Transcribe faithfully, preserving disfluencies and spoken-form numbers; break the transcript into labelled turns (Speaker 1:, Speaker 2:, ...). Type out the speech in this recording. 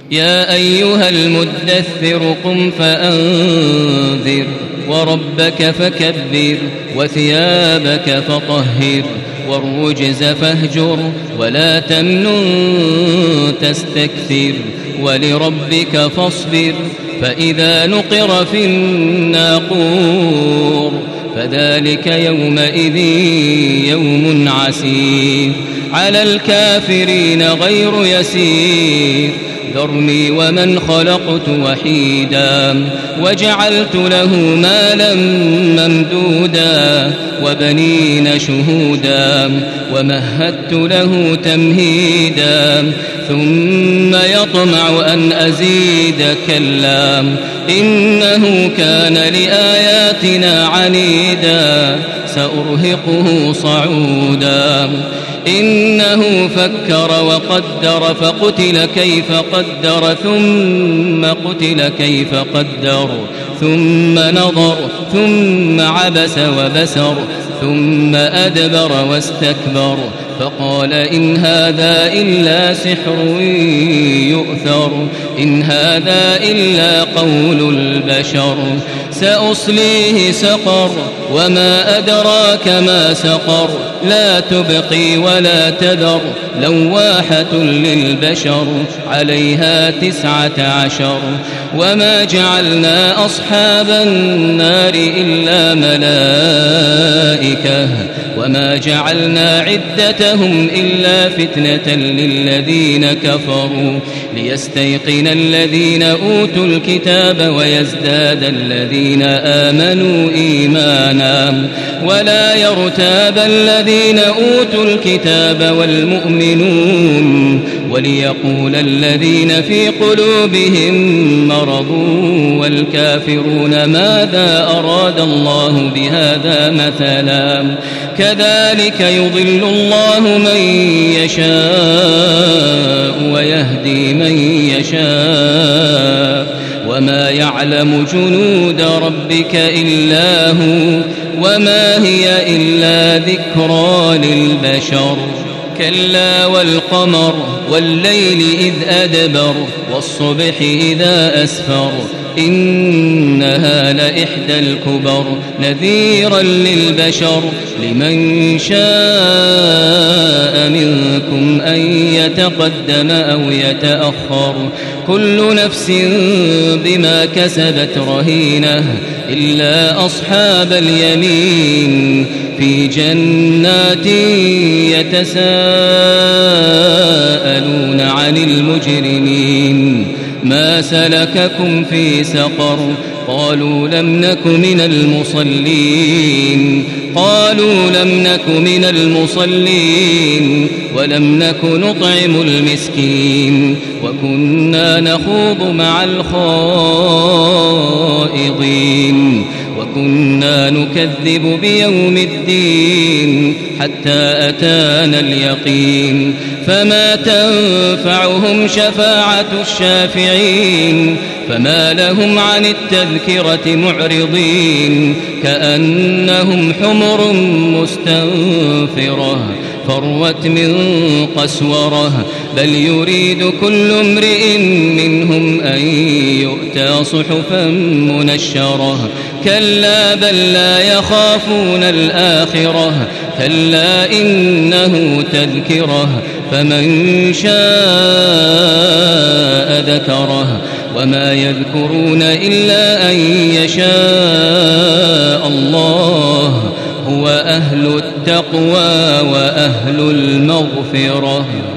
Speaker 1: يا أيها المدثر قم فأنذر وربك فكبر وثيابك فطهر والرجز فاهجر ولا تمنن تستكثر ولربك فاصبر فإذا نقر في الناقور فذلك يومئذ يوم عسير على الكافرين غير يسير ذرني ومن خلقت وحيدا وجعلت له مالا ممدودا وبنين شهودا ومهدت له تمهيدا ثم يطمع أن أزيد كلا إنه كان لآياتنا عنيدا سأرهقه صعودا إنه فكر وقدر فقتل كيف قدر ثم قتل كيف قدر ثم نظر ثم عبس وبسر ثم أدبر واستكبر فقال إن هذا إلا سحر يؤثر إن هذا إلا قول البشر سأصليه سقر وما أدراك ما سقر لا تبقي ولا تذر لواحة للبشر عليها تسعة عشر وما جعلنا أصحاب النار إلا ملائكة وما جعلنا عدتهم إلا فتنة للذين كفروا ليستيقن الذين أوتوا الكتاب ويزداد الذين آمنوا إيمانا ولا يرتاب الذين أوتوا الكتاب والمؤمنون وليقول الذين في قلوبهم مرض والكافرون ماذا أراد الله بهذا مثلا كذلك يضل الله من يشاء ويهدي من يشاء وما يعلم جنود ربك إلا هو وما هي إلا ذكرى للبشر كلا والقمر والليل إذ أدبر والصبح إذا أسفر إنها لإحدى الكبر نذيرا للبشر لمن شاء منكم أن يتقدم أو يتأخر كل نفس بما كسبت رهينة إلا أصحاب اليمين في جنات يتساءلون عن المجرمين ما سلككم في سقر قالوا لم نك من المصلين قالوا لم نك من المصلين ولم نك نطعم المسكين وكنا نخوض مع الخائضين وكنا نكذب بيوم الدين حتى أتانا اليقين فما تنفعهم شفاعة الشافعين فما لهم عن التذكرة معرضين كأنهم حمر مستنفرة فروت من قسورة بل يريد كل امرئ منهم أن يؤتى صحفا منشرة كلا بل لا يخافون الآخرة كلا إنه تذكرة فمن شاء ذكره وما يذكرون إلا أن يشاء الله هو أهل التقوى وأهل المغفرة.